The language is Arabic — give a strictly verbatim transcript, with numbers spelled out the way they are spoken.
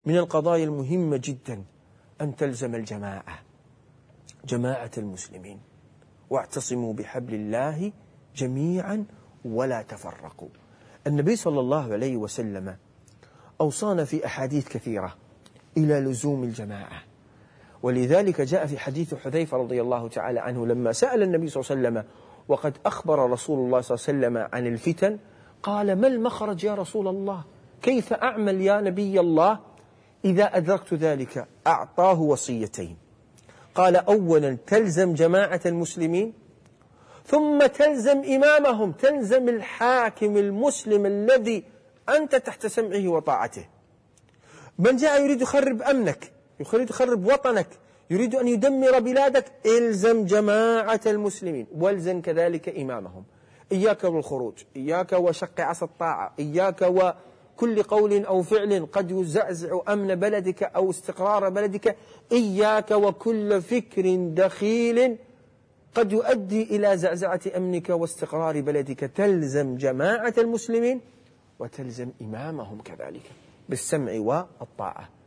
من القضايا المهمة جدا أن تلزم الجماعة، جماعة المسلمين، واعتصموا بحبل الله جميعا ولا تفرقوا. النبي صلى الله عليه وسلم أوصانا في أحاديث كثيرة إلى لزوم الجماعة، ولذلك جاء في حديث حذيفة رضي الله تعالى عنه لما سأل النبي صلى الله عليه وسلم وقد أخبر رسول الله صلى الله عليه وسلم عن الفتن، قال: ما المخرج يا رسول الله؟ كيف أعمل يا نبي الله إذا أدركت ذلك؟ أعطاه وصيتين، قال: أولا تلزم جماعة المسلمين، ثم تلزم إمامهم، تلزم الحاكم المسلم الذي أنت تحت سمعه وطاعته. من جاء يريد يخرب أمنك، يريد يخرب وطنك، يريد أن يدمر بلادك، إلزم جماعة المسلمين، والزم كذلك إمامهم. إياك والخروج، إياك وشق عصا الطاعة، إياك وكل قول أو فعل قد يزعزع أمن بلدك أو استقرار بلدك، إياك وكل فكر دخيل قد يؤدي إلى زعزعة أمنك واستقرار بلدك. تلزم جماعة المسلمين وتلزم إمامهم كذلك بالسمع والطاعة.